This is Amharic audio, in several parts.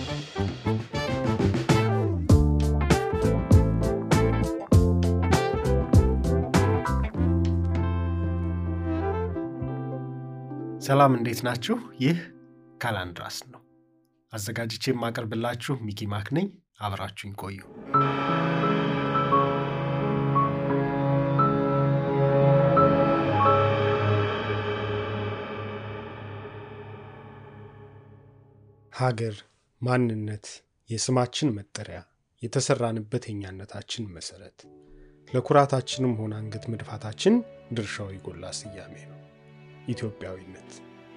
ሰላም እንዴት ናችሁ? ይህ ካላንድራስ ነው። አዘጋጅቼ የማቀርብላችሁ ሚኪ ማክ ነኝ። አብራችሁኝ ቆዩ። ሀገር፣ ማንነት፣ የስማችን መጠሪያ፣ የተሰራንበት የኛነታችን መሰረት፣ ለኩራታችንም ሆነ አንገት መድፋታችን ድርሻው የጎላ ስያሜ ነው። ኢትዮጵያዊነት።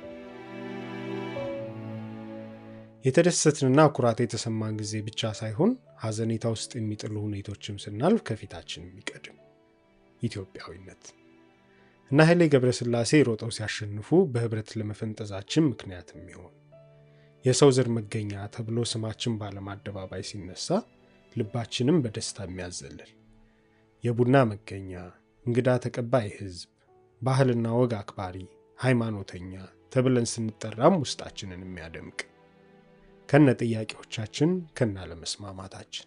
የተደሰትንና ኩራት የተሰማን ጊዜ ብቻ ሳይሆን ሐዘኔታ ውስጥ የሚጥሉ ሁኔቶችም ስናልፍ ከፊታችን የሚቀድም ኢትዮጵያዊነት እና ኃይሌ ገብረስላሴ ሮጠው ሲያሸንፉ በህብረት ለመፈንጠዛችን ምክንያት የሚሆን የሰው ዘር መገኛ ተብሎ ስማችን ባለም አደባባይ ሲነሳ ልባችንም በደስታ የሚያዘልል የቡና መገኛ፣ እንግዳ ተቀባይ ህዝብ፣ ባህልና ወግ አክባሪ፣ ሃይማኖተኛ ተብለን ስንጠራም ውስጣችንን የሚያደምቅ ከነ ጥያቄዎቻችን ከነ ለመስማማታችን።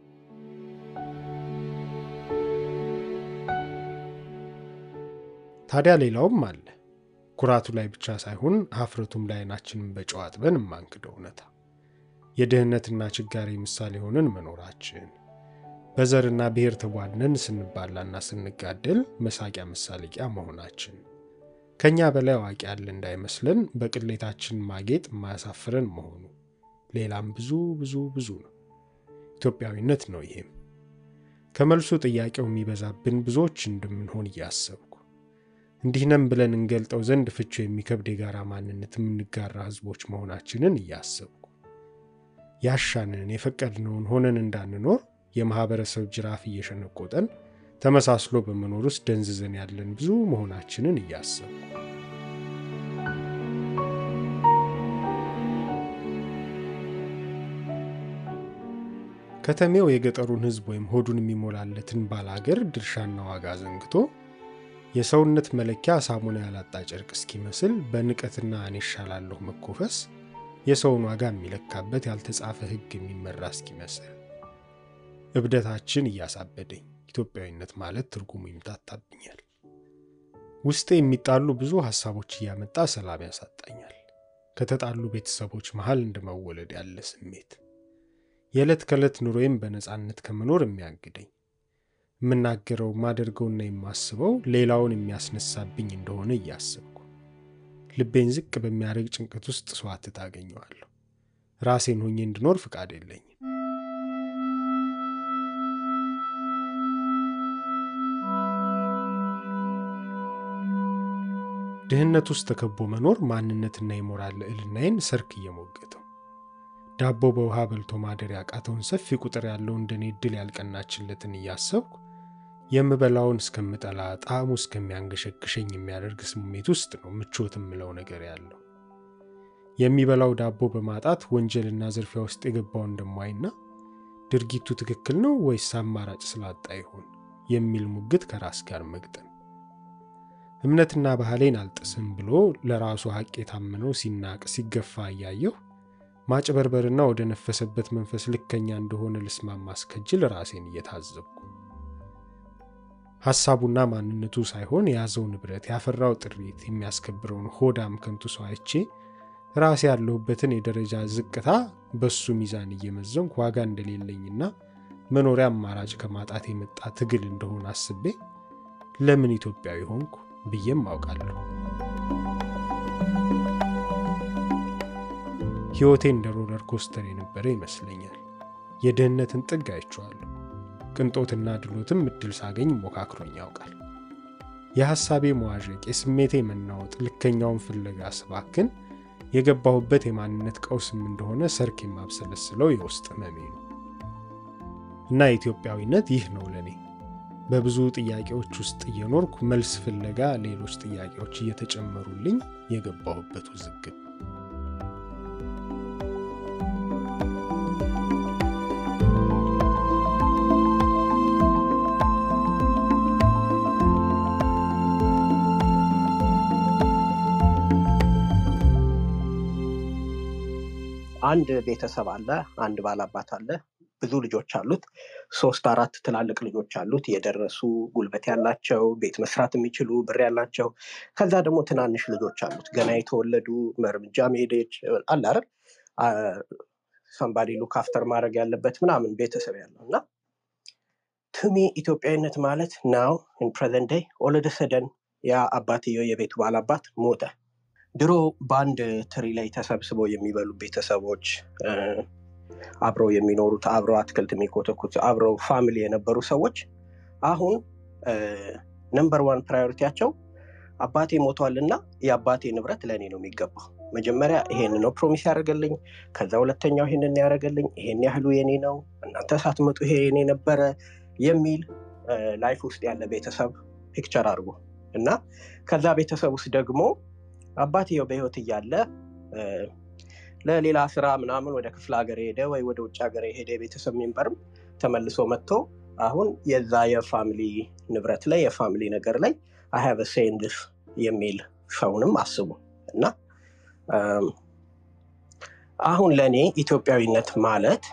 ታዲያ ሌላውም አለ። ኩራቱ ላይ ብቻ ሳይሆን ሀፍረቱም ላይ አይናችንን በጨው አጥበን የማንክደው እውነታ የድህነትና ችጋሪ ምሳሌ ሆነን መኖራችን፣ በዘርና ብሔር ተቧድነን ስንባላና ስንጋደል መሳቂያ መሳለቂያ መሆናችን፣ ከኛ በላይ አዋቂ ያለ እንዳይመስለን በቅሌታችን ማጌጥ ማያሳፍረን መሆኑ፣ ሌላም ብዙ ብዙ ብዙ ነው። ኢትዮጵያዊነት ነው ይሄም። ከመልሱ ጥያቄው የሚበዛብን ብዙዎች እንደምንሆን እያሰብኩ እንዲህነም ብለን እንገልጠው ዘንድ ፍቹ የሚከብድ የጋራ ማንነት የምንጋራ ህዝቦች መሆናችንን እያሰብኩ ያሻንን የፈቀድነውን ሆነን እንዳንኖር የማህበረሰብ ጅራፍ እየሸነቆጠን ተመሳስሎ በመኖር ውስጥ ደንዝዘን ያለን ብዙ መሆናችንን እያሰብኩ ከተሜው የገጠሩን ህዝብ ወይም ሆዱን የሚሞላለትን ባላገር ድርሻና ዋጋ ዘንግቶ የሰውነት መለኪያ ሳሙና ያላጣ ጨርቅ እስኪመስል በንቀትና እኔ እሻላለሁ መኮፈስ የሰውን ዋጋ የሚለካበት ያልተጻፈ ህግ የሚመራ እስኪመስል እብደታችን እያሳበደኝ ኢትዮጵያዊነት ማለት ትርጉሙ ይምታታብኛል። ውስጤ የሚጣሉ ብዙ ሐሳቦች እያመጣ ሰላም ያሳጣኛል። ከተጣሉ ቤተሰቦች መሃል እንደመወለድ ያለ ስሜት የዕለት ከዕለት ኑሮዬም በነጻነት ከመኖር የሚያግደኝ የምናገረው ማደርገውና የማስበው ሌላውን የሚያስነሳብኝ እንደሆነ እያሰብኩ ልቤን ዝቅ በሚያደርግ ጭንቀት ውስጥ ስዋት ታገኘዋለሁ። ራሴን ሆኜ እንድኖር ፍቃድ የለኝም። ድህነት ውስጥ ተከቦ መኖር ማንነትና የሞራል ልዕልናዬን ሰርክ እየሞገተው ዳቦ በውሃ በልቶ ማደር ያቃተውን ሰፊ ቁጥር ያለው እንደኔ ድል ያልቀናችለትን እያሰብኩ የምበላውን እስከምጠላ ጣዕሙ እስከሚያንገሸግሸኝ የሚያደርግ ስሜት ውስጥ ነው ምቾት የምለው ነገር ያለው። የሚበላው ዳቦ በማጣት ወንጀልና ዝርፊያ ውስጥ የገባው እንደማይና ድርጊቱ ትክክል ነው ወይስ አማራጭ ስላጣ ይሆን የሚል ሙግት ከራስ ጋር መግጠም እምነትና ባህሌን አልጥስም ብሎ ለራሱ ሐቅ የታመነው ሲናቅ ሲገፋ እያየሁ ማጭበርበርና ወደ ነፈሰበት መንፈስ ልከኛ እንደሆነ ልስማማ አስከጅል ራሴን እየታዘብኩ ሐሳቡና ማንነቱ ሳይሆን የያዘው ንብረት ያፈራው ጥሪት የሚያስከብረውን ሆዳም ከንቱ ሰው አይቼ ራሴ ያለሁበትን የደረጃ ዝቅታ በሱ ሚዛን እየመዘንኩ ዋጋ እንደሌለኝና መኖሪያ አማራጭ ከማጣት የመጣ ትግል እንደሆነ አስቤ ለምን ኢትዮጵያዊ ሆንኩ ብዬም አውቃለሁ። ሕይወቴ እንደ ሮለር ኮስተር የነበረ ይመስለኛል። የድህነትን ጥግ አይቼዋለሁ። ቅንጦትና ድሎትም እድል ሳገኝ ሞካክሮኝ ያውቃል። የሐሳቤ መዋዠቅ የስሜቴ መናወጥ ልከኛውን ፍለጋ ስባክን የገባሁበት የማንነት ቀውስም እንደሆነ ሰርክ የማብሰለስለው የውስጥ ህመሜ ነው እና ኢትዮጵያዊነት ይህ ነው ለኔ። በብዙ ጥያቄዎች ውስጥ እየኖርኩ መልስ ፍለጋ ሌሎች ጥያቄዎች እየተጨመሩልኝ የገባሁበት ውዝግብ አንድ ቤተሰብ አለ አንድ ባላባት አለ ብዙ ልጆች አሉት 3-4 ትላልቅ ልጆች አሉት የደረሱ ጉልበት ያላቸው ቤት መስራት የሚችሉ ብር ያላቸው ከዛ ደግሞ ትናንሽ ልጆች አሉት ገና የተወለዱ መርምጃ መሄደች አለ አይደል somebody look after ማድረግ ያለበት ምናምን ቤተሰብ ያለውና to me ኢትዮጵያዊነት ማለት now in present day all of a sudden ያ አባትየው የቤቱ ባላባት ሞተ ድሮ ባንድ ትሪ ላይ ተሰብስበው የሚበሉ ቤተሰቦች አብረው የሚኖሩት አብረው አትክልት የሚኮተኩት አብረው ፋሚሊ የነበሩ ሰዎች አሁን ነምበር 1 ፕራዮሪቲያቸው አባቴ ሞቷልና የአባቴ ንብረት ለኔ ነው የሚገባው መጀመሪያ ይሄን ነው ፕሮሚስ ያደርገልኝ ከዛ ሁለተኛው ይሄንን ያደርገልኝ ይሄን ያህሉ የኔ ነው እናንተ ሳትመጡ ይሄ የኔ ነበር የሚል ላይፍ ውስጥ ያለ ቤተሰብ ፒክቸር አድርጎ እና ከዛ ቤተሰብ ውስጥ ደግሞ አባቴው በህይወት እያለ ለሌላ ስራ ምናምን ወደ ክፍለ ሀገር ሄደ ወይ ወደ ውጭ ሀገር ሄደ ቤተሰብ ሜምበርም ተመልሶ መጥቶ አሁን የዛ የፋሚሊ ንብረት ላይ የፋሚሊ ነገር ላይ I have a say in this የሚል ሰውንም አስቡ እና አሁን ለኔ ኢትዮጵያዊነት ማለት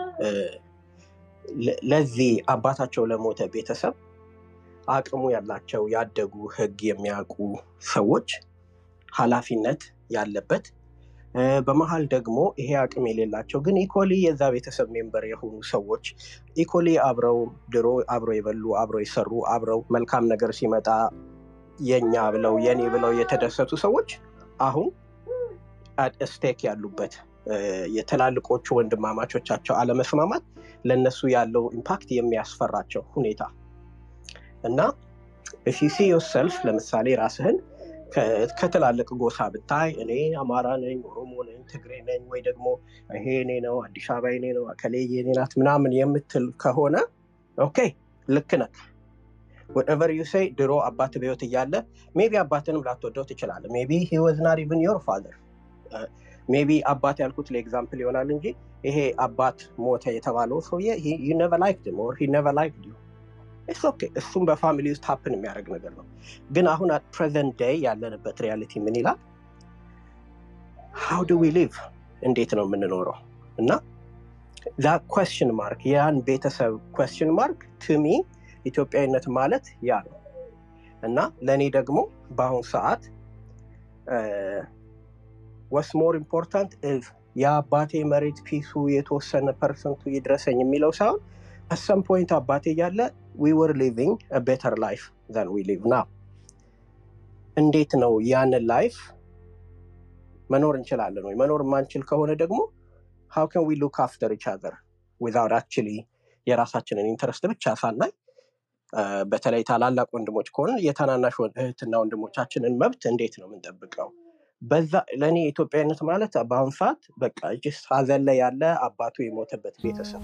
ለዚህ አባታቸው ለሞተ ቤተሰብ አቅሙ ያላቸው ያደጉ ህግ የሚያውቁ ሰዎች ኃላፊነት ያለበት በመሃል ደግሞ ይሄ አቅም የሌላቸው ግን ኢኮሊ የዛ ቤተሰብ ሜምበር የሆኑ ሰዎች ኢኮሊ አብረው ድሮ አብረው ይበሉ አብረው ይሰሩ አብረው መልካም ነገር ሲመጣ የኛ ብለው የኔ ብለው የተደሰቱ ሰዎች አሁን at stake ያሉበት የተላልቆቹ ወንድማማቾቻቸው አለመስማማት ለነሱ ያለው ኢምፓክት የሚያስፈራቸው ሁኔታ እና if you see yourself ለምሳሌ ራስህን ከተላልቅ ጎሳ ብታይ እኔ አማራ ነኝ ኦሮሞ ነኝ ትግሬ ነኝ ወይ ደግሞ ይሄ እኔ ነው አዲስ አበባ እኔ ነው አከሌ የኔ ናት ምናምን የምትል ከሆነ ኦኬ ልክ ነህ whatever you say ድሮ አባት በህይወት እያለ ሜቢ አባትንም ላትወደው ትችላለህ ሜቢ he was not even your father ሜቢ አባት ያልኩት ለኤግዛምፕል ይሆናል እንጂ ይሄ አባት ሞተ የተባለው ሰውዬ you never liked him or he never liked you it's okay እሱም በፋሚሊ ውስጥ happen የሚያደርግ ነገር ነው ግን አሁን at present day ያለንበት ሪያሊቲ ምን ይላል how do we live እንዴት ነው የምንኖረው እና that question mark ያን ቤተሰብ question mark to me ኢትዮጵያዊነት ማለት ያ ነው እና ለኔ ደግሞ በአሁን ሰዓት what's more important is የአባቴ መሬት ፒሱ የተወሰነ ፐርሰንቱ ይድረሰኝ የሚለው ሳይሆን at some point አባቴ ያለ we were living a better life than we live now እንዴት ነው ያን ላይፍ መኖር እንችላለን ወይ መኖር ማንችል ከሆነ ደግሞ how can we look after each other without actually የራሳችንን ኢንተረስት ብቻ ሳናይ በተለይ ታላላቅ ወንድሞች ከሆነ የታናናሽ እህትና ወንድሞቻችንን መብት እንዴት ነው የምንጠብቀው በዛ ለኔ ኢትዮጵያዊነት ማለት በአሁን ሰዓት በቃ just ሀዘን ላይ ያለ አባቱ የሞተበት ቤተሰብ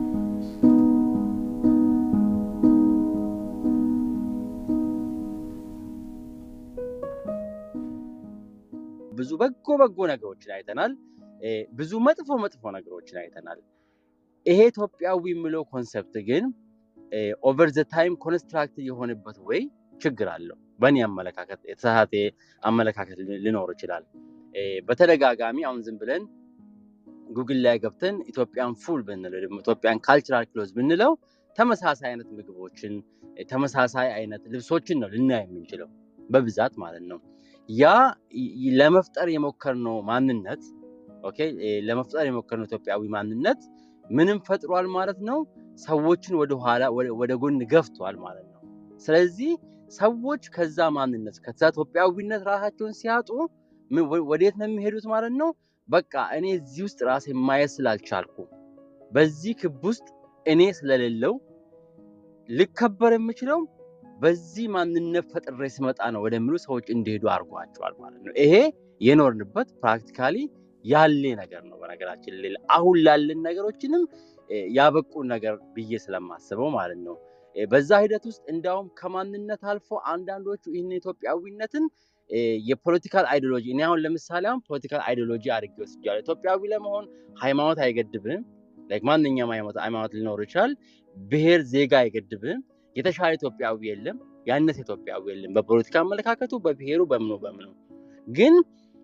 ብዙ በጎ ነገሮችን አይተናል ብዙ መጥፎ ነገሮችን አይተናል ይሄ ኢትዮጵያዊ የሚለው ኮንሰፕት ግን ኦቨር ዘ ታይም ኮንስትራክት የሆነበት ወይ ችግር አለው በእኔ አመለካከት የተሳሳተ አመለካከት ሊኖር ይችላል በተደጋጋሚ አሁን ዝም ብለን ጉግል ላይ ገብተን ኢትዮጵያን ፉል ብንለው ደግሞ ኢትዮጵያን ካልቸራል ክሎዝ ብንለው ተመሳሳይ አይነት ምግቦችን ተመሳሳይ አይነት ልብሶችን ነው ልናይ የምንችለው በብዛት ማለት ነው ያ ለመፍጠር የሞከርነው ማንነት ኦኬ ለመፍጠር የሞከርነው ኢትዮጵያዊ ማንነት ምንም ፈጥሯል ማለት ነው ሰዎችን ወደ ኋላ ወደ ጎን ገፍቷል ማለት ነው ስለዚህ ሰዎች ከዛ ማንነት ከዛ ኢትዮጵያዊነት ራሳቸውን ሲያጡ ወዴት ነው የሚሄዱት ማለት ነው በቃ እኔ እዚህ ውስጥ ራሴ ማየት ስላልቻልኩ በዚህ ክብ ውስጥ እኔ ስለሌለው ልከበር የምችለው በዚህ ማንነት ፈጥሬ ስመጣ ነው ወደሚሉ ሰዎች እንዲሄዱ አርጓቸዋል ማለት ነው ይሄ የኖርንበት ፕራክቲካሊ ያለ ነገር ነው በነገራችን ላይ አሁን ላለን ነገሮችንም ያበቁ ነገር ብዬ ስለማስበው ማለት ነው በዛ ሂደት ውስጥ እንዳውም ከማንነት አልፎ አንዳንዶቹ ይህን ኢትዮጵያዊነትን የፖለቲካል አይዲዮሎጂ እኔ አሁን ለምሳሌ አሁን ፖለቲካል አይዲዮሎጂ አድርጌ ወስጃለሁ ኢትዮጵያዊ ለመሆን ሃይማኖት አይገድብም ላይክ ማንኛውም ሃይማኖት ሊኖር ይችላል ብሔር ዜጋ አይገድብም የተሻለ ኢትዮጵያዊ የለም ያንነት ኢትዮጵያዊ የለም በፖለቲካ አመለካከቱ በብሔሩ በምኑ ግን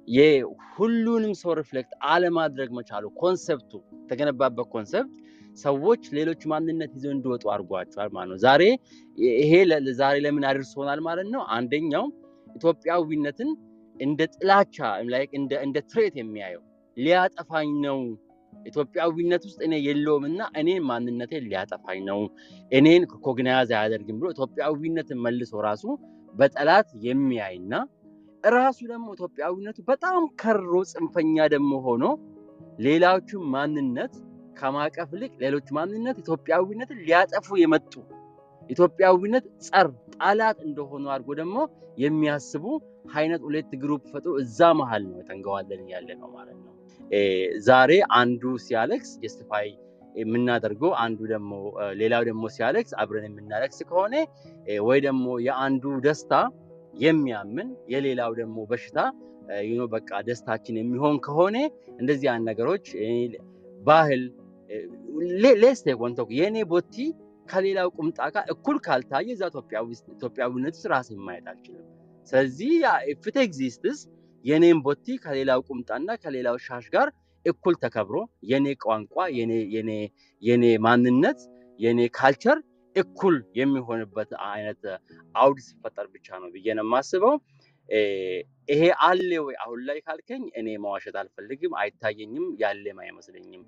የሁሉንም ሰው ሪፍሌክት አለማድረግ መቻሉ ኮንሰፕቱ ተገነባበት ኮንሰፕት ሰዎች ሌሎች ማንነት ይዘው እንዲወጡ አድርጓቸዋል ማለት ነው። ይሄ ዛሬ ለምን አድርሶናል ማለት ነው? አንደኛው ኢትዮጵያዊነትን እንደ ጥላቻ ላይክ እንደ ትሬት የሚያየው ሊያጠፋኝ ነው ኢትዮጵያዊነት ውስጥ እኔ የለውምና እኔን ማንነቴን ሊያጠፋኝ ነው እኔን ኮግናይዝ አያደርግም ብሎ ኢትዮጵያዊነትን መልሶ ራሱ በጠላት የሚያይና ራሱ ደግሞ ኢትዮጵያዊነቱ በጣም ከሮ ጽንፈኛ ደግሞ ሆኖ ሌላዎቹ ማንነት ከማቀፍ ልክ ሌሎች ማንነት ኢትዮጵያዊነትን ሊያጠፉ የመጡ ኢትዮጵያዊነት ጸር ጣላት እንደሆኑ አድርጎ ደግሞ የሚያስቡ አይነት ሁለት ግሩፕ ፈጥሮ እዛ መሃል ነው ተንገዋለን ያለ ነው ማለት ነው። ዛሬ አንዱ ሲያለክስ ጀስቲፋይ የምናደርገው አንዱ ደግሞ ሌላው ደግሞ ሲያለክስ አብረን የምናለክስ ከሆነ ወይ ደግሞ የአንዱ ደስታ የሚያምን የሌላው ደግሞ በሽታ በቃ ደስታችን የሚሆን ከሆነ እንደዚህ አይነት ነገሮች ባህል ለስቴ ኮንቶክ የኔ ቦቲ ከሌላው ቁምጣ ጋር እኩል ካልታየ እዛ ኢትዮጵያዊነት ራስን ማየት አልችልም። ስለዚህ if it exists የኔን ቦቲ ከሌላው ቁምጣና ከሌላው ሻሽ ጋር እኩል ተከብሮ የኔ ቋንቋ የኔ ማንነት የኔ ካልቸር እኩል የሚሆንበት አይነት አውድ ሲፈጠር ብቻ ነው ብዬ ነው የማስበው። ይሄ አለ ወይ አሁን ላይ ካልከኝ እኔ መዋሸት አልፈልግም፣ አይታየኝም፣ ያለም አይመስለኝም።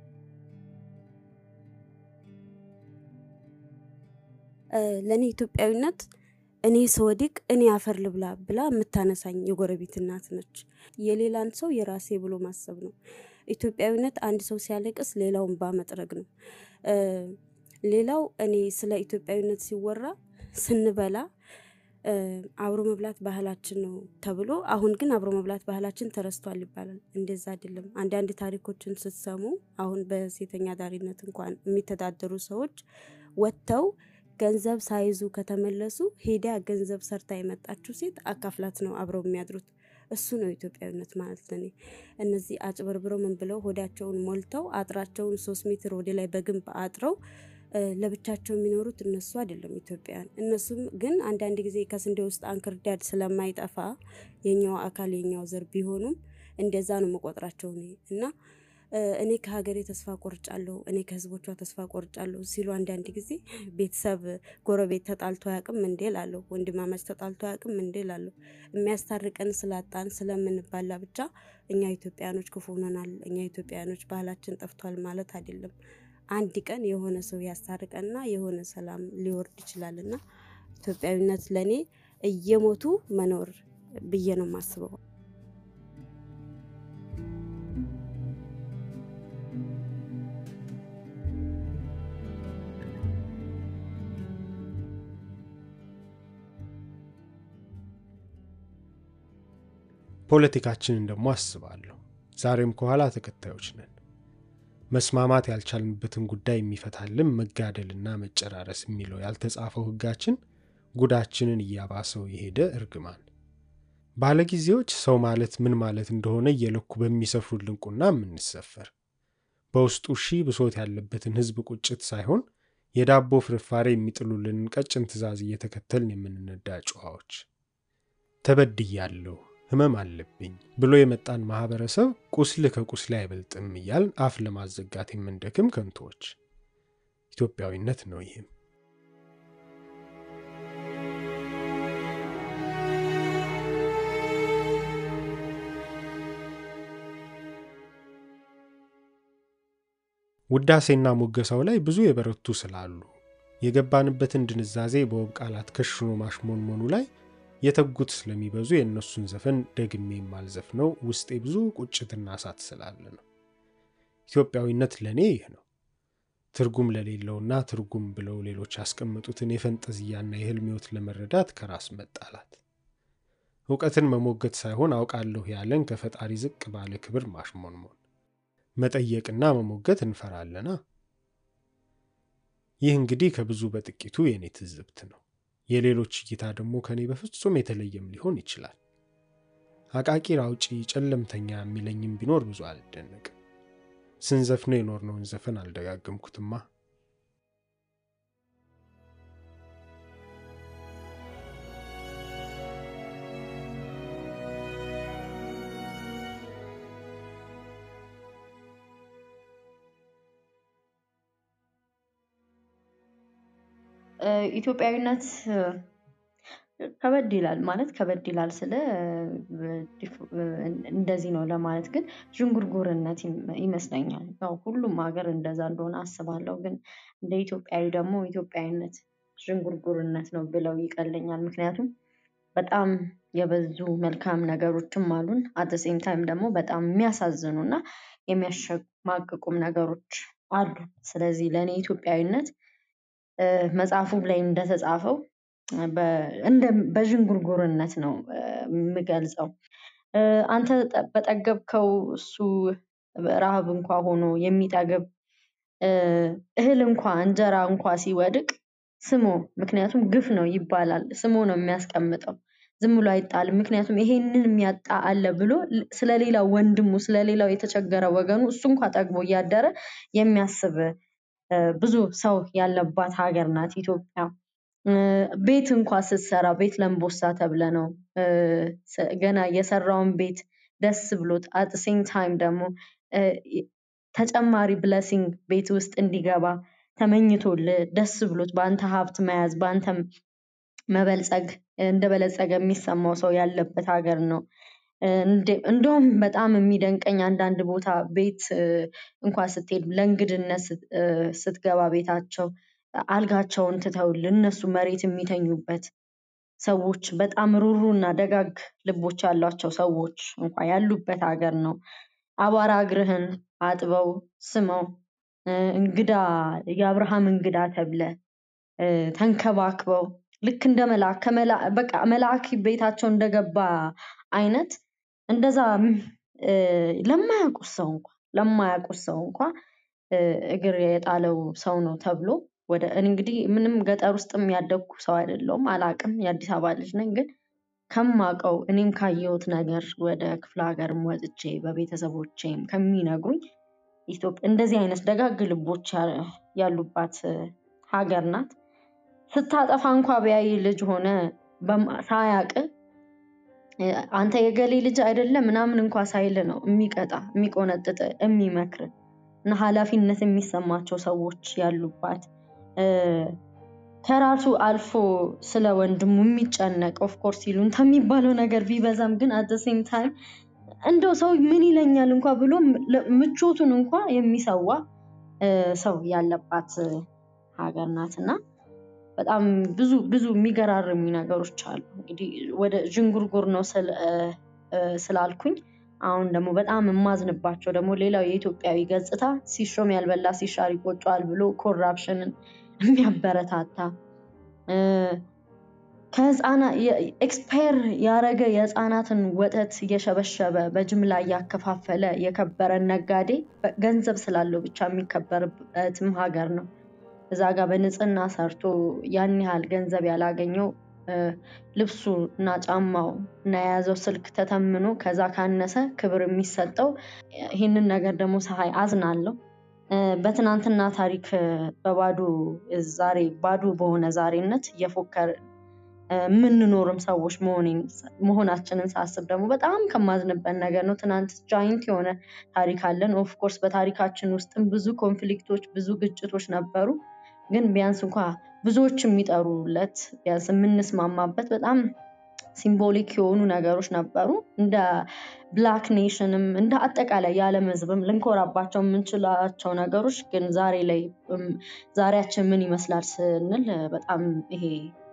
ለኔ ኢትዮጵያዊነት እኔ ስወድቅ እኔ አፈር ልብላ ብላ የምታነሳኝ የጎረቤት እናት ነች። የሌላን ሰው የራሴ ብሎ ማሰብ ነው። ኢትዮጵያዊነት አንድ ሰው ሲያለቅስ ሌላውን ባመጥረግ ነው። ሌላው እኔ ስለ ኢትዮጵያዊነት ሲወራ ስንበላ አብሮ መብላት ባህላችን ነው ተብሎ አሁን ግን አብሮ መብላት ባህላችን ተረስቷል ይባላል። እንደዛ አይደለም። አንዳንድ ታሪኮችን ስትሰሙ አሁን በሴተኛ ዳሪነት እንኳን የሚተዳደሩ ሰዎች ወጥተው ገንዘብ ሳይዙ ከተመለሱ ሄዳ ገንዘብ ሰርታ የመጣችው ሴት አካፍላት ነው አብረው የሚያድሩት። እሱ ነው ኢትዮጵያዊነት ማለት ነው። እነዚህ አጭበርብረው ምን ብለው ሆዳቸውን ሞልተው አጥራቸውን 3 ሜትር ወደ ላይ በግንብ አጥረው ለብቻቸው የሚኖሩት እነሱ አይደለም ኢትዮጵያን። እነሱም ግን አንዳንድ ጊዜ ከስንዴ ውስጥ አንክርዳድ ስለማይጠፋ የኛው አካል የኛው ዘር ቢሆኑም እንደዛ ነው መቆጥራቸው ነው። እና እኔ ከሀገሬ ተስፋ ቆርጫለሁ፣ እኔ ከህዝቦቿ ተስፋ ቆርጫለሁ ሲሉ አንዳንድ ጊዜ ቤተሰብ ጎረቤት ተጣልቶ ያቅም እንዴላለሁ፣ ወንድማማች ተጣልቶ ያቅም እንዴላለሁ። የሚያስታርቀን ስላጣን ስለምንባላ ብቻ እኛ ኢትዮጵያኖች ክፉ ሆነናል፣ እኛ ኢትዮጵያኖች ባህላችን ጠፍቷል ማለት አይደለም። አንድ ቀን የሆነ ሰው ያስታርቀንና የሆነ ሰላም ሊወርድ ይችላልና ኢትዮጵያዊነት ለኔ እየሞቱ መኖር ብዬ ነው ማስበው። ፖለቲካችንን ደግሞ አስባለሁ። ዛሬም ከኋላ ተከታዮች ነን። መስማማት ያልቻልንበትን ጉዳይ የሚፈታልን መጋደልና መጨራረስ የሚለው ያልተጻፈው ህጋችን ጉዳችንን እያባሰው የሄደ እርግማን። ባለጊዜዎች ሰው ማለት ምን ማለት እንደሆነ እየለኩ በሚሰፍሩልን ቁና የምንሰፈር፣ በውስጡ ሺህ ብሶት ያለበትን ህዝብ ቁጭት ሳይሆን የዳቦ ፍርፋሪ የሚጥሉልንን ቀጭን ትእዛዝ እየተከተልን የምንነዳ ጨዋዎች። ተበድያለሁ፣ ህመም አለብኝ ብሎ የመጣን ማህበረሰብ ቁስል ከቁስል አይበልጥም እያልን አፍ ለማዘጋት የምንደክም ከንቶች። ኢትዮጵያዊነት ነው ይህም። ውዳሴና ሞገሳው ላይ ብዙ የበረቱ ስላሉ የገባንበትን ድንዛዜ በውብ ቃላት ከሽኖ ማሽሞንሞኑ ላይ የተጉት ስለሚበዙ የእነሱን ዘፈን ደግሜ የማልዘፍነው ውስጤ ብዙ ቁጭትና እሳት ስላለ ነው። ኢትዮጵያዊነት ለኔ ይህ ነው። ትርጉም ለሌለውና ትርጉም ብለው ሌሎች ያስቀመጡትን የፈንጠዝያና የህልም ህይወት ለመረዳት ከራስ መጣላት፣ ዕውቀትን መሞገት ሳይሆን አውቃለሁ ያለን ከፈጣሪ ዝቅ ባለ ክብር ማሽሞንሞን፣ መጠየቅና መሞገት እንፈራለና። ይህ እንግዲህ ከብዙ በጥቂቱ የኔ ትዝብት ነው። የሌሎች እይታ ደግሞ ከኔ በፍጹም የተለየም ሊሆን ይችላል። አቃቂር አውጪ ጨለምተኛ የሚለኝም ቢኖር ብዙ አልደነቅም። ስንዘፍነው የኖርነውን ዘፈን አልደጋገምኩትማ። ኢትዮጵያዊነት ከበድ ይላል ማለት ከበድ ይላል ስለ እንደዚህ ነው ለማለት ግን ዥንጉርጉርነት ይመስለኛል። ያው ሁሉም ሀገር እንደዛ እንደሆነ አስባለሁ። ግን እንደ ኢትዮጵያዊ ደግሞ ኢትዮጵያዊነት ዥንጉርጉርነት ነው ብለው ይቀለኛል። ምክንያቱም በጣም የበዙ መልካም ነገሮችም አሉን። አት ዘ ሴም ታይም ደግሞ በጣም የሚያሳዝኑ እና የሚያሸማቅቁም ነገሮች አሉ። ስለዚህ ለእኔ ኢትዮጵያዊነት መጽሐፉ ላይ እንደተጻፈው በዥንጉርጉርነት ነው የምገልጸው። አንተ በጠገብከው እሱ ረሃብ እንኳ ሆኖ የሚጠግብ እህል እንኳ እንጀራ እንኳ ሲወድቅ ስሞ፣ ምክንያቱም ግፍ ነው ይባላል፣ ስሞ ነው የሚያስቀምጠው፣ ዝም ብሎ አይጣልም። ምክንያቱም ይሄንን የሚያጣ አለ ብሎ ስለሌላው ወንድሙ ስለሌላው የተቸገረ ወገኑ እሱ እንኳ ጠግቦ እያደረ የሚያስብ ብዙ ሰው ያለባት ሀገር ናት ኢትዮጵያ። ቤት እንኳ ስትሰራ ቤት ለምቦሳ ተብለ ነው ገና የሰራውን ቤት ደስ ብሎት አት ሴም ታይም ደግሞ ተጨማሪ ብለሲንግ ቤት ውስጥ እንዲገባ ተመኝቶልህ ደስ ብሎት በአንተ ሀብት መያዝ በአንተ መበልጸግ እንደበለጸገ የሚሰማው ሰው ያለበት ሀገር ነው። እንደውም በጣም የሚደንቀኝ አንዳንድ ቦታ ቤት እንኳን ስትሄድ ለእንግድነት ስትገባ ቤታቸው አልጋቸውን ትተውልህ እነሱ መሬት የሚተኙበት ሰዎች በጣም ሩሩና ደጋግ ልቦች ያሏቸው ሰዎች እንኳን ያሉበት ሀገር ነው። አቧራ እግርህን አጥበው ስመው እንግዳ የአብርሃም እንግዳ ተብለ ተንከባክበው ልክ እንደ መልአክ በቃ መልአክ ቤታቸው እንደገባ አይነት እንደዛ ለማያውቁት ሰው እንኳን እግር የጣለው ሰው ነው ተብሎ ወደ እኔ እንግዲህ ምንም ገጠር ውስጥም ያደግኩ ሰው አይደለሁም፣ አላቅም፣ የአዲስ አበባ ልጅ ነኝ። ግን ከማውቀው እኔም ካየሁት ነገር ወደ ክፍለ ሀገርም ወጥቼ በቤተሰቦቼም ከሚነግሩኝ ኢትዮጵያ እንደዚህ አይነት ደጋግ ልቦች ያሉባት ሀገር ናት። ስታጠፋ እንኳ ቢያይ ልጅ ሆነ ሳያቅ አንተ የገሌ ልጅ አይደለ ምናምን እንኳ ሳይል ነው የሚቀጣ የሚቆነጥጥ የሚመክር እና ኃላፊነት የሚሰማቸው ሰዎች ያሉባት ከራሱ አልፎ ስለ ወንድሙ የሚጨነቅ ኦፍ ኮርስ ይሉን የሚባለው ነገር ቢበዛም ግን አት ዘ ሴም ታይም እንደው ሰው ምን ይለኛል እንኳ ብሎ ምቾቱን እንኳ የሚሰዋ ሰው ያለባት ሀገር ናትና በጣም ብዙ የሚገራርሙ ነገሮች አሉ። እንግዲህ ወደ ዥንጉርጉር ነው ስላልኩኝ አሁን ደግሞ በጣም የማዝንባቸው ደግሞ ሌላው የኢትዮጵያዊ ገጽታ ሲሾም ያልበላ ሲሻር ይቆጨዋል ብሎ ኮራፕሽንን የሚያበረታታ ከህፃናት ኤክስፓየር ያረገ የህፃናትን ወተት እየሸበሸበ በጅምላ እያከፋፈለ የከበረ ነጋዴ ገንዘብ ስላለው ብቻ የሚከበርበትም ሀገር ነው። እዛ ጋር በንጽህና ሰርቶ ያን ያህል ገንዘብ ያላገኘው ልብሱ እና ጫማው እና የያዘው ስልክ ተተምኖ ከዛ ካነሰ ክብር የሚሰጠው ይህንን ነገር ደግሞ ሳይ አዝናለሁ። በትናንትና ታሪክ ዛሬ ባዶ በሆነ ዛሬነት እየፎከር ምንኖርም ሰዎች መሆናችንን ሳስብ ደግሞ በጣም ከማዝንበት ነገር ነው። ትናንት ጃይንት የሆነ ታሪክ አለን። ኦፍ ኮርስ በታሪካችን ውስጥም ብዙ ኮንፍሊክቶች ብዙ ግጭቶች ነበሩ። ግን ቢያንስ እንኳ ብዙዎች የሚጠሩለት ቢያንስ የምንስማማበት በጣም ሲምቦሊክ የሆኑ ነገሮች ነበሩ። እንደ ብላክ ኔሽንም እንደ አጠቃላይ የዓለም ህዝብም ልንኮራባቸው የምንችላቸው ነገሮች ግን ዛሬ ላይ ዛሬያችን ምን ይመስላል ስንል በጣም ይሄ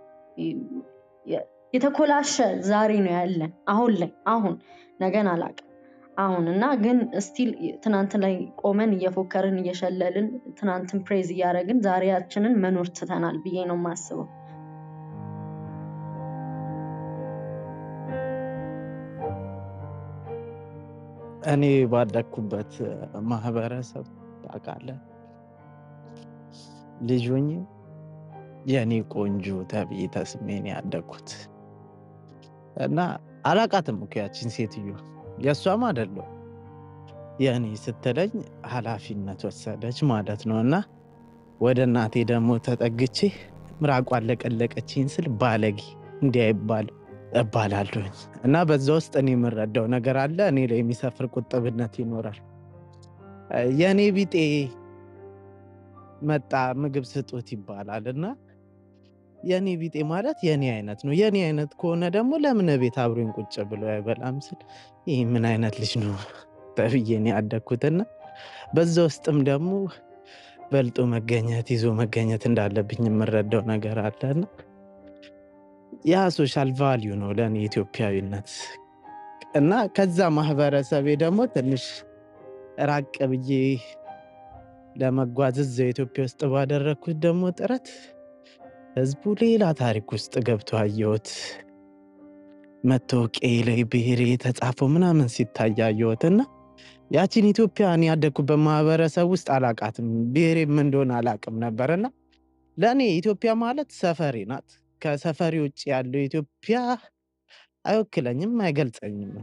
የተኮላሸ ዛሬ ነው ያለን አሁን ነገን አላቅም አሁን እና ግን ስቲል ትናንት ላይ ቆመን እየፎከርን እየሸለልን ትናንትን ፕሬዝ እያደረግን ዛሬያችንን መኖር ትተናል ብዬ ነው የማስበው። እኔ ባደኩበት ማህበረሰብ ታውቃለህ ልጅ ሆኜ የኔ ቆንጆ ተብዬ ተስሜን ያደኩት እና አላቃትም እኮ ያቺን ሴትዮ የሷም አይደለም የኔ ስትለኝ ኃላፊነት ወሰደች ማለት ነውና ወደ እናቴ ደግሞ ተጠግቼ ምራቋን ለቀለቀችኝ ስል ባለጊ እንዲያይባል እባላለሁ እና በዛ ውስጥ እኔ የምረዳው ነገር አለ። እኔ ላይ የሚሰፍር ቁጥብነት ይኖራል። የኔ ቢጤ መጣ ምግብ ስጡት ይባላልና የኔ ቢጤ ማለት የኔ አይነት ነው። የኔ አይነት ከሆነ ደግሞ ለምን ቤት አብሮኝ ቁጭ ብሎ አይበላም ስል ይህ ምን አይነት ልጅ ነው ተብዬ ነው ያደግኩትና በዛ ውስጥም ደግሞ በልጦ መገኘት ይዞ መገኘት እንዳለብኝ የምረዳው ነገር አለና ያ ሶሻል ቫልዩ ነው ለኔ ኢትዮጵያዊነት። እና ከዛ ማህበረሰቤ ደግሞ ትንሽ ራቅ ብዬ ለመጓዝ እዛው ኢትዮጵያ ውስጥ ባደረኩት ደግሞ ጥረት ህዝቡ ሌላ ታሪክ ውስጥ ገብቶ አየሁት። መታወቂያዬ ላይ ብሔሬ ተጻፈው ምናምን ሲታይ አየሁትና ያቺን ኢትዮጵያን ያደግኩበት ማህበረሰብ ውስጥ አላቃትም፣ ብሔሬም እንደሆነ አላቅም ነበርና ለኔ ኢትዮጵያ ማለት ሰፈሬ ናት። ከሰፈሬ ውጭ ያለው ኢትዮጵያ አይወክለኝም፣ አይገልጸኝም።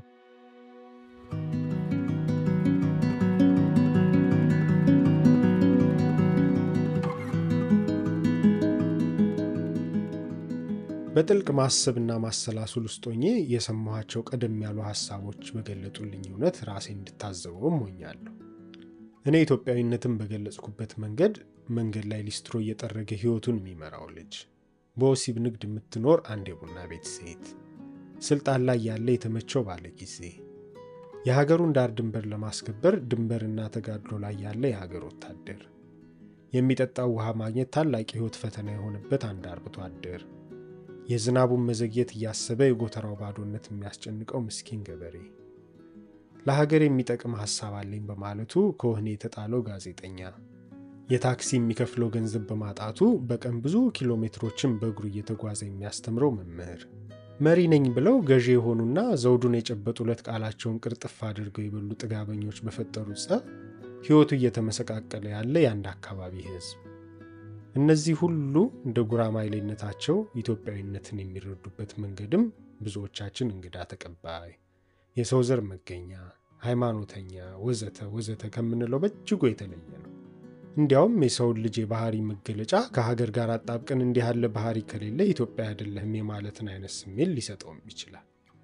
በጥልቅ ማሰብና ማሰላሰል ውስጥ ሆኜ የሰማኋቸው ቀደም ያሉ ሐሳቦች በገለጡልኝ እውነት ራሴን እንድታዘበው ሆኛለሁ። እኔ ኢትዮጵያዊነትን በገለጽኩበት መንገድ ላይ ሊስትሮ እየጠረገ ህይወቱን የሚመራው ልጅ፣ በወሲብ ንግድ የምትኖር አንድ የቡና ቤት ሴት፣ ስልጣን ላይ ያለ የተመቸው ባለ ጊዜ፣ የሀገሩን ዳር ድንበር ለማስከበር ድንበርና ተጋድሎ ላይ ያለ የሀገር ወታደር፣ የሚጠጣው ውሃ ማግኘት ታላቅ ህይወት ፈተና የሆነበት አንድ አርብቶ አደር፣ የዝናቡን መዘግየት እያሰበ የጎተራው ባዶነት የሚያስጨንቀው ምስኪን ገበሬ፣ ለሀገር የሚጠቅም ሐሳብ አለኝ በማለቱ ከወህኒ የተጣለው ጋዜጠኛ፣ የታክሲ የሚከፍለው ገንዘብ በማጣቱ በቀን ብዙ ኪሎ ሜትሮችን በእግሩ እየተጓዘ የሚያስተምረው መምህር፣ መሪ ነኝ ብለው ገዢ የሆኑና ዘውዱን የጨበጡ ሁለት ቃላቸውን ቅርጥፍ አድርገው የበሉ ጥጋበኞች በፈጠሩት ጸብ ህይወቱ እየተመሰቃቀለ ያለ የአንድ አካባቢ ህዝብ። እነዚህ ሁሉ እንደ ጉራማይሌነታቸው ኢትዮጵያዊነትን የሚረዱበት መንገድም ብዙዎቻችን እንግዳ ተቀባይ፣ የሰው ዘር መገኛ፣ ሃይማኖተኛ ወዘተ ከምንለው በእጅጉ የተለየ ነው። እንዲያውም የሰው ልጅ የባህሪ መገለጫ ከሀገር ጋር አጣብቀን እንዲህ ያለ ባህሪ ከሌለ ኢትዮጵያ አይደለህም የማለትን አይነት ስሜት ሊሰጠውም ይችላል።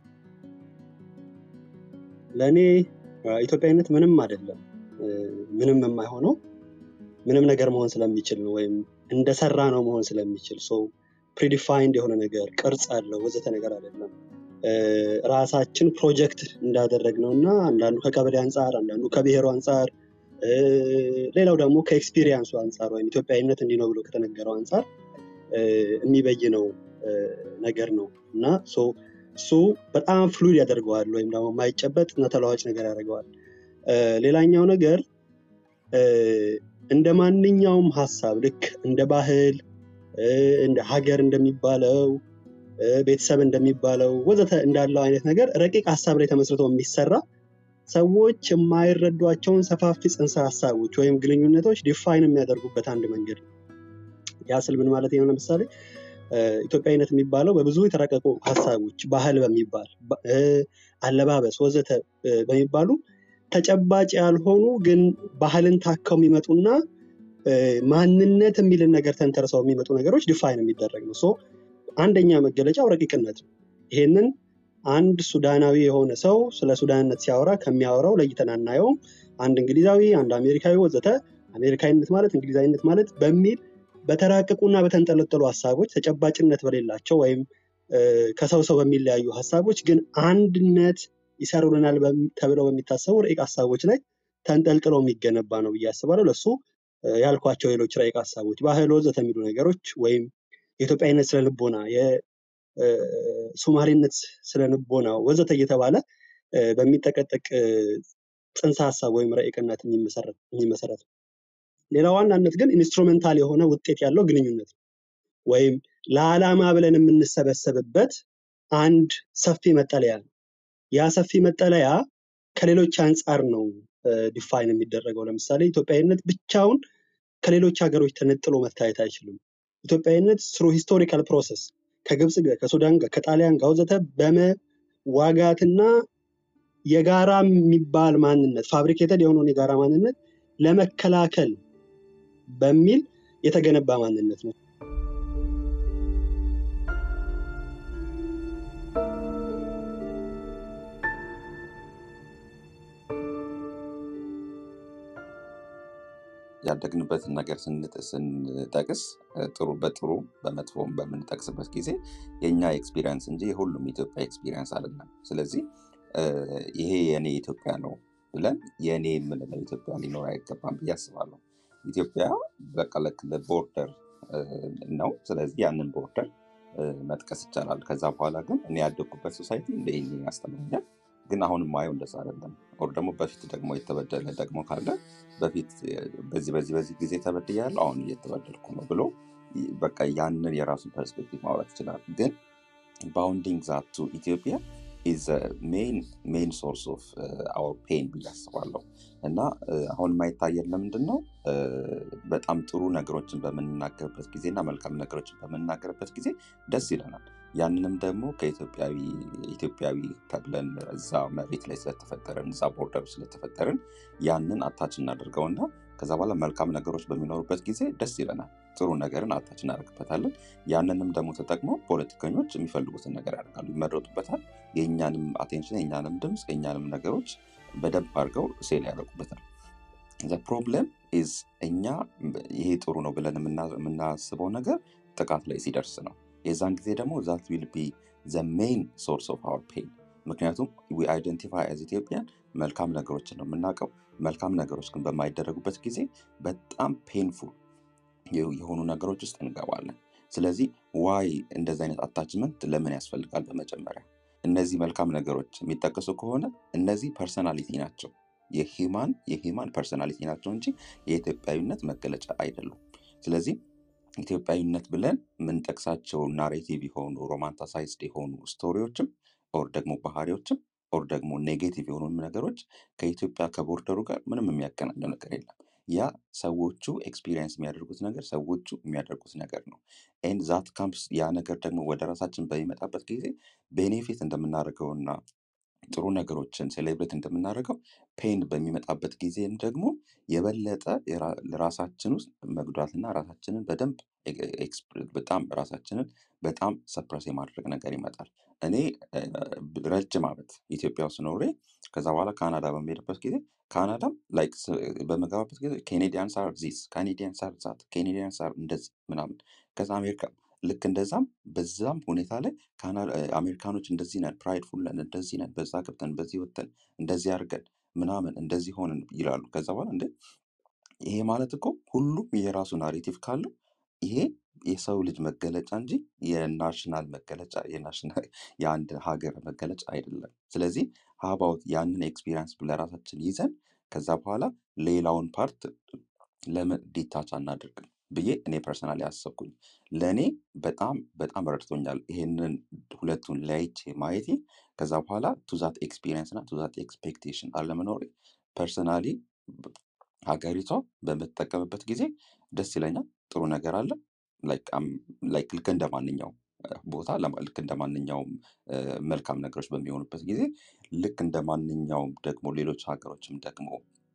ለእኔ ኢትዮጵያዊነት ምንም አይደለም። ምንም የማይሆነው ምንም ነገር መሆን ስለሚችል ነው፣ ወይም እንደሰራ ነው መሆን ስለሚችል። ፕሪዲፋይንድ የሆነ ነገር ቅርጽ አለው ወዘተ ነገር አይደለም። ራሳችን ፕሮጀክት እንዳደረግነው እና አንዳንዱ ከቀበሌ አንጻር፣ አንዳንዱ ከብሔሩ አንጻር፣ ሌላው ደግሞ ከኤክስፒሪየንሱ አንጻር ወይም ኢትዮጵያዊነት እንዲህ ነው ብሎ ከተነገረው አንጻር የሚበይነው ነገር ነው እና እሱ በጣም ፍሉድ ያደርገዋል ወይም ደግሞ የማይጨበጥ እና ተለዋጭ ነገር ያደርገዋል። ሌላኛው ነገር እንደ ማንኛውም ሐሳብ ልክ እንደ ባህል፣ እንደ ሀገር እንደሚባለው፣ ቤተሰብ እንደሚባለው ወዘተ እንዳለው አይነት ነገር ረቂቅ ሐሳብ ላይ ተመስርቶ የሚሰራ ሰዎች የማይረዷቸውን ሰፋፊ ጽንሰ ሐሳቦች ወይም ግንኙነቶች ዲፋይን የሚያደርጉበት አንድ መንገድ ነው። ያ ስል ምን ማለት ነው? ለምሳሌ ኢትዮጵያዊነት የሚባለው በብዙ የተረቀቁ ሐሳቦች፣ ባህል በሚባል አለባበስ ወዘተ በሚባሉ ተጨባጭ ያልሆኑ ግን ባህልን ታከው የሚመጡና ማንነት የሚልን ነገር ተንተርሰው የሚመጡ ነገሮች ዲፋይን የሚደረግ ነው። አንደኛ መገለጫው ረቂቅነት ነው። ይሄንን አንድ ሱዳናዊ የሆነ ሰው ስለ ሱዳንነት ሲያወራ ከሚያወራው ለይተን አናየውም። አንድ እንግሊዛዊ፣ አንድ አሜሪካዊ ወዘተ አሜሪካዊነት ማለት እንግሊዛዊነት ማለት በሚል በተራቀቁና በተንጠለጠሉ ሐሳቦች ተጨባጭነት በሌላቸው ወይም ከሰው በሚለያዩ ሐሳቦች ግን አንድነት ይሰሩልናል ተብለው በሚታሰቡ ረቂቅ ሐሳቦች ላይ ተንጠልጥለው የሚገነባ ነው ብዬ አስባለሁ። ለሱ ያልኳቸው ሌሎች ረቂቅ ሐሳቦች ባህል ወዘተ የሚሉ ነገሮች ወይም የኢትዮጵያዊነት ስለልቦና፣ የሶማሌነት ስለልቦና ወዘተ እየተባለ በሚጠቀጠቅ ጽንሰ ሐሳብ ወይም ረቂቅነት የሚመሰረት ነው። ሌላው ዋናነት ግን ኢንስትሩሜንታል የሆነ ውጤት ያለው ግንኙነት ወይም ለዓላማ ብለን የምንሰበሰብበት አንድ ሰፊ መጠለያ ነው። ያ ሰፊ መጠለያ ከሌሎች አንጻር ነው ዲፋይን የሚደረገው። ለምሳሌ ኢትዮጵያዊነት ብቻውን ከሌሎች ሀገሮች ተነጥሎ መታየት አይችልም። ኢትዮጵያዊነት ስሩ ሂስቶሪካል ፕሮሰስ ከግብጽ ጋር፣ ከሱዳን ጋር፣ ከጣሊያን ጋር ወዘተ በመዋጋትና የጋራ የሚባል ማንነት ፋብሪኬተድ የሆነውን የጋራ ማንነት ለመከላከል በሚል የተገነባ ማንነት ነው። ያደግንበትን ነገር ስንጠቅስ ጥሩ በጥሩ በመጥፎም በምንጠቅስበት ጊዜ የኛ ኤክስፒሪየንስ እንጂ የሁሉም ኢትዮጵያ ኤክስፒሪየንስ አይደለም። ስለዚህ ይሄ የኔ ኢትዮጵያ ነው ብለን የኔ የምንለው ኢትዮጵያ ሊኖር አይገባም ብዬ አስባለሁ። ኢትዮጵያ በቃ ልክ ቦርደር ነው። ስለዚህ ያንን ቦርደር መጥቀስ ይቻላል። ከዛ በኋላ ግን እኔ ያደግኩበት ሶሳይቲ እንደዚህ ያስተምረኛል። ግን አሁንም ማየው እንደዛ አይደለም። ኦር ደግሞ በፊት ደግሞ የተበደለ ደግሞ ካለ በፊት በዚህ ጊዜ ተበድያለሁ አሁን እየተበደልኩ ነው ብሎ በቃ ያንን የራሱን ፐርስፔክቲቭ ማውራት ይችላል። ግን bounding that to Ethiopia is a main source of our pain ብዬ አስባለሁ። እና አሁን ማይታየን ለምንድነው በጣም ጥሩ ነገሮችን በመናገርበት ጊዜ እና መልካም ነገሮችን በመናገርበት ጊዜ ደስ ይለናል። ያንንም ደግሞ ከኢትዮጵያዊ ተብለን እዛ መሬት ላይ ስለተፈጠረን እዛ ቦርደር ስለተፈጠረን ያንን አታች እናደርገውና ከዛ በኋላ መልካም ነገሮች በሚኖሩበት ጊዜ ደስ ይለናል። ጥሩ ነገርን አታች እናደርግበታለን። ያንንም ደግሞ ተጠቅሞ ፖለቲከኞች የሚፈልጉትን ነገር ያደርጋሉ፣ ይመረጡበታል። የኛንም አቴንሽን የኛንም ድምጽ የኛንም ነገሮች በደንብ አድርገው ሴል ያደርጉበታል። the problem is እኛ ይሄ ጥሩ ነው ብለን የምናስበው ነገር ጥቃት ላይ ሲደርስ ነው። የዛን ጊዜ ደግሞ that will be the main source of our pain። ምክንያቱም we identify as Ethiopian መልካም ነገሮችን ነው የምናውቀው። መልካም ነገሮች ግን በማይደረጉበት ጊዜ በጣም ፔንፉል የሆኑ ነገሮች ውስጥ እንገባለን። ስለዚህ ዋይ እንደዚህ አይነት አታችመንት ለምን ያስፈልጋል? በመጀመሪያ እነዚህ መልካም ነገሮች የሚጠቀሱ ከሆነ እነዚህ ፐርሰናሊቲ ናቸው፣ የሂማን ፐርሰናሊቲ ናቸው እንጂ የኢትዮጵያዊነት መገለጫ አይደሉም። ስለዚህ ኢትዮጵያዊነት ብለን የምንጠቅሳቸው ናሬቲቭ የሆኑ ሮማንታሳይዝድ የሆኑ ስቶሪዎችም ኦር ደግሞ ባህሪዎችም ኦር ደግሞ ኔጌቲቭ የሆኑ ነገሮች ከኢትዮጵያ ከቦርደሩ ጋር ምንም የሚያገናኘው ነገር የለም። ያ ሰዎቹ ኤክስፒሪየንስ የሚያደርጉት ነገር ሰዎቹ የሚያደርጉት ነገር ነው። ኤንድ ዛት ካምፕስ ያ ነገር ደግሞ ወደ ራሳችን በሚመጣበት ጊዜ ቤኔፊት እንደምናደርገውና ጥሩ ነገሮችን ሴሌብሬት እንደምናደርገው ፔን በሚመጣበት ጊዜም ደግሞ የበለጠ ለራሳችን ውስጥ መጉዳትና ራሳችንን በደንብ በጣም ሰፕረስ የማድረግ ነገር ይመጣል። እኔ ረጅም ዓመት ኢትዮጵያ ውስጥ ኖሬ ከዛ በኋላ ካናዳ በሚሄድበት ጊዜ ካናዳም ላይክ በመገባበት ጊዜ ካናዲያንስ አር ዚስ ካናዲያንስ አር ዛት ካናዲያንስ አር እንደዚህ ምናምን ከዛ አሜሪካ ልክ እንደዛም በዛም ሁኔታ ላይ አሜሪካኖች እንደዚህ ነን፣ ፕራይድፉል ነን፣ እንደዚህ ነን፣ በዛ ገብተን በዚህ ወጥተን እንደዚህ አድርገን ምናምን እንደዚህ ሆነን ይላሉ። ከዛ በኋላ እንደ ይሄ ማለት እኮ ሁሉም የራሱ ናሬቲቭ ካለው ይሄ የሰው ልጅ መገለጫ እንጂ የናሽናል መገለጫ የአንድ ሀገር መገለጫ አይደለም። ስለዚህ ሀባውት ያንን ኤክስፒሪየንስ ለራሳችን ይዘን ከዛ በኋላ ሌላውን ፓርት ለምን ዲታች አናደርግም ብዬ እኔ ፐርሰናሊ አሰብኩኝ። ለእኔ በጣም ረድቶኛል ይሄንን ሁለቱን ለያይቼ ማየቴ። ከዛ በኋላ ቱዛት ኤክስፒሪየንስ እና ቱዛት ኤክስፔክቴሽን አለመኖሬ ፐርሰናሊ ሀገሪቷ በምትጠቀምበት ጊዜ ደስ ይለኛል። ጥሩ ነገር አለ ላይክ ልክ እንደማንኛውም ቦታ ልክ እንደማንኛውም መልካም ነገሮች በሚሆኑበት ጊዜ ልክ እንደማንኛውም ደግሞ ሌሎች ሀገሮችም ደግሞ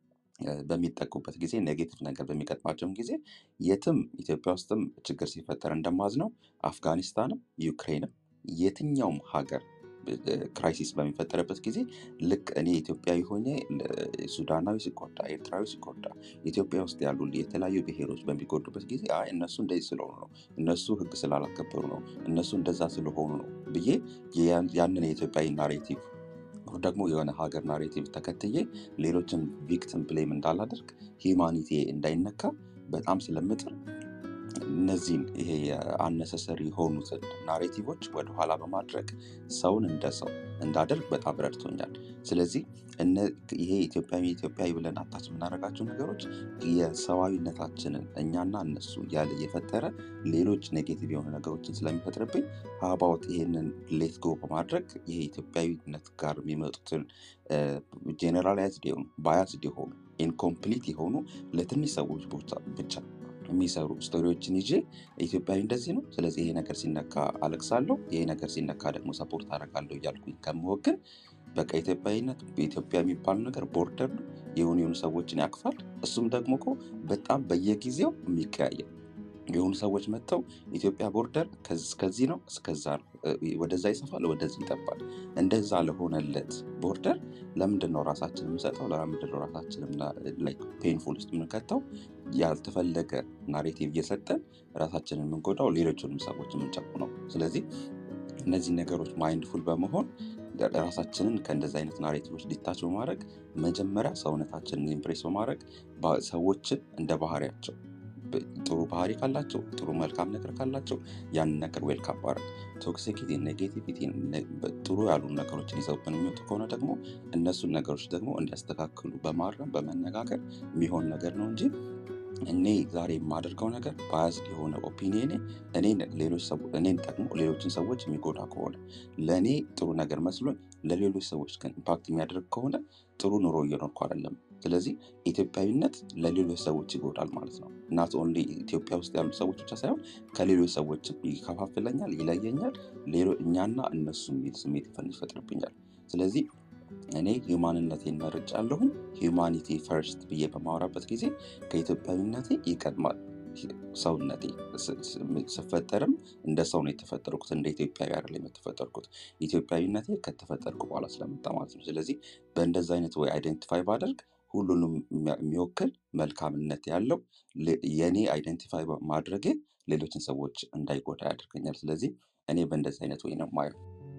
በሚጠቁበት ጊዜ ኔጌቲቭ ነገር በሚገጥማቸውም ጊዜ የትም ኢትዮጵያ ውስጥም ችግር ሲፈጠር እንደማዝነው አፍጋኒስታንም ዩክሬንም የትኛውም ሀገር ክራይሲስ በሚፈጠርበት ጊዜ ልክ እኔ ኢትዮጵያዊ ሆኜ ሱዳናዊ ሲጎዳ፣ ኤርትራዊ ሲጎዳ፣ ኢትዮጵያ ውስጥ ያሉ የተለያዩ ብሔሮች በሚጎዱበት ጊዜ እነሱ እንደዚህ ስለሆኑ ነው፣ እነሱ ሕግ ስላላከበሩ ነው፣ እነሱ እንደዛ ስለሆኑ ነው ብዬ ያንን የኢትዮጵያዊ ናሬቲቭ ደግሞ የሆነ ሀገር ናሬቲቭ ተከትዬ ሌሎችን ቪክቲም ብሌም እንዳላደርግ ሂማኒቲ እንዳይነካ በጣም ስለምጥር እነዚህን ይሄ የአነሰሰሪ የሆኑትን ናሬቲቮች ወደኋላ በማድረግ ሰውን እንደ ሰው እንዳደርግ በጣም ረድቶኛል። ስለዚህ ይሄ ኢትዮጵያዊ ብለን አታች የምናደርጋቸው ነገሮች የሰዋዊነታችንን እኛና እነሱ ያለ የፈጠረ ሌሎች ኔጌቲቭ የሆኑ ነገሮችን ስለሚፈጥርብኝ ሀባውት ይሄንን ሌት ጎ በማድረግ ይሄ ኢትዮጵያዊነት ጋር የሚመጡትን ጄኔራላይዝድ የሆኑ ባያስድ የሆኑ ኢንኮምፕሊት የሆኑ ለትንሽ ሰዎች ብቻ የሚሰሩ ስቶሪዎችን ይዤ ኢትዮጵያዊ እንደዚህ ነው፣ ስለዚህ ይሄ ነገር ሲነካ አለቅሳለሁ፣ ይሄ ነገር ሲነካ ደግሞ ሰፖርት አደርጋለሁ እያልኩኝ ከምወግን በቃ ኢትዮጵያዊነት በኢትዮጵያ የሚባለው ነገር ቦርደር ነው፣ የሆኑ ሰዎችን ያቅፋል። እሱም ደግሞ እኮ በጣም በየጊዜው የሚቀያየር የሆኑ ሰዎች መጥተው ኢትዮጵያ ቦርደር ከዚህ ነው እስከዛ ነው ወደዛ ይሰፋል ወደዚህ ይጠባል እንደዛ ለሆነለት ቦርደር ለምንድን ነው ራሳችንን የምንሰጠው ለምንድን ነው ራሳችንን ላይክ ፔንፉል ውስጥ የምንከተው ያልተፈለገ ናሬቲቭ እየሰጠን ራሳችንን የምንጎዳው ሌሎችንም ሰዎች የምንጨቁነው ስለዚህ እነዚህ ነገሮች ማይንድፉል በመሆን ራሳችንን ከእንደዛ አይነት ናሬቲቮች ዲታች በማድረግ መጀመሪያ ሰውነታችንን ኢምፕሬስ በማድረግ ሰዎችን እንደ ባህሪያቸው ጥሩ ባህሪ ካላቸው ጥሩ መልካም ነገር ካላቸው ያን ነገር ዌልካም ማድረግ ቶክሲሲቲ ኔጌቲቪቲ ጥሩ ያሉ ነገሮችን ይዘውብን የሚወጡ ከሆነ ደግሞ እነሱን ነገሮች ደግሞ እንዲያስተካክሉ በማረም በመነጋገር የሚሆን ነገር ነው እንጂ እኔ ዛሬ የማደርገው ነገር ባያዝድ የሆነ ኦፒኒየን እኔን ጠቅሞ ሌሎችን ሰዎች የሚጎዳ ከሆነ ለእኔ ጥሩ ነገር መስሎኝ ለሌሎች ሰዎች ግን ኢምፓክት የሚያደርግ ከሆነ ጥሩ ኑሮ እየኖርኩ አይደለም ስለዚህ ኢትዮጵያዊነት ለሌሎች ሰዎች ይጎዳል ማለት ነው not only ኢትዮጵያ ውስጥ ያሉ ሰዎች ብቻ ሳይሆን ከሌሎች ሰዎች ይከፋፍለኛል ይለየኛል እኛና እነሱ የሚል ስሜት ይፈጥርብኛል ስለዚህ እኔ ሂዩማንነቴን መርጫለሁ ሂዩማኒቲ ፈርስት ብዬ በማወራበት ጊዜ ከኢትዮጵያዊነቴ ይቀድማል ሰውነቴ ስፈጠርም እንደ ሰው ነው የተፈጠርኩት እንደ ኢትዮጵያዊ አይደለም የተፈጠርኩት ኢትዮጵያዊነቴ ከተፈጠርኩ በኋላ ስለመጣ ማለት ነው ስለዚህ በእንደዛ አይነት ወይ አይደንቲፋይ ባደርግ ሁሉንም የሚወክል መልካምነት ያለው የኔ አይደንቲፋይ ማድረጌ ሌሎችን ሰዎች እንዳይጎዳ ያደርገኛል ስለዚህ እኔ በእንደዛ አይነት ወይ ነው ማየው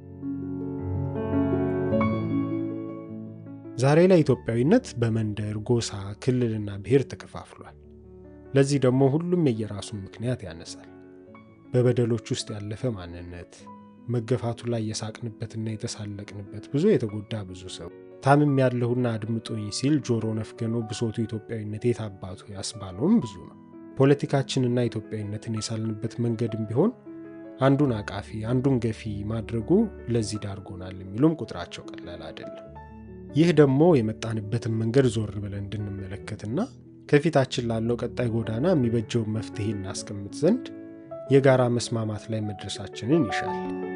ዛሬ ላይ ኢትዮጵያዊነት በመንደር ጎሳ ክልልና ብሔር ተከፋፍሏል ለዚህ ደግሞ ሁሉም የየራሱን ምክንያት ያነሳል በበደሎች ውስጥ ያለፈ ማንነት መገፋቱ ላይ የሳቅንበትና የተሳለቅንበት ብዙ የተጎዳ ብዙ ሰው ታምም ያለውና አድምጦኝ ሲል ጆሮ ነፍገኖ ብሶቱ ኢትዮጵያዊነት የታባቱ ያስባለውም ብዙ ነው ፖለቲካችንና ኢትዮጵያዊነትን የሳልንበት መንገድም ቢሆን አንዱን አቃፊ አንዱን ገፊ ማድረጉ ለዚህ ዳርጎናል የሚሉም ቁጥራቸው ቀላል አይደለም ይህ ደግሞ የመጣንበትን መንገድ ዞር ብለን እንድንመለከትና ከፊታችን ላለው ቀጣይ ጎዳና የሚበጀው መፍትሄ እናስቀምጥ ዘንድ የጋራ መስማማት ላይ መድረሳችንን ይሻል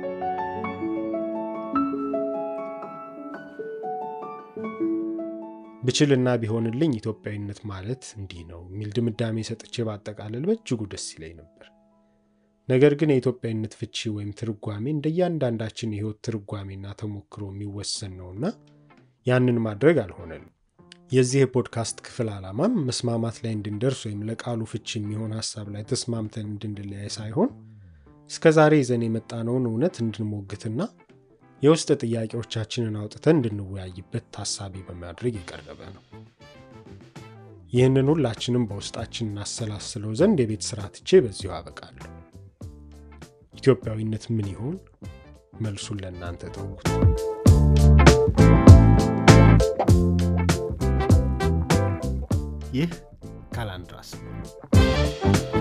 ብችልና ቢሆንልኝ ኢትዮጵያዊነት ማለት እንዲህ ነው የሚል ድምዳሜ ሰጥቼ ባጠቃለል በእጅጉ ደስ ይለኝ ነበር ነገር ግን የኢትዮጵያዊነት ፍቺ ወይም ትርጓሜ እንደያንዳንዳችን የህይወት ትርጓሜና ተሞክሮ የሚወሰን ነውና ያንን ማድረግ አልሆነልም የዚህ ፖድካስት ክፍል ዓላማም መስማማት ላይ እንድንደርስ ወይም ለቃሉ ፍቺ የሚሆን ሐሳብ ላይ ተስማምተን እንድንለያይ ሳይሆን እስከዛሬ ይዘን የመጣነውን እውነት እንድንሞግትና የውስጥ ጥያቄዎቻችንን አውጥተን እንድንወያይበት ታሳቢ በማድረግ የቀረበ ነው ይህንን ሁላችንም በውስጣችን እናሰላስለው ዘንድ የቤት ስራ ትቼ በዚሁ አበቃለሁ ኢትዮጵያዊነት ምን ይሆን መልሱን ለእናንተ ተውኩት ይህ ካላንድራስ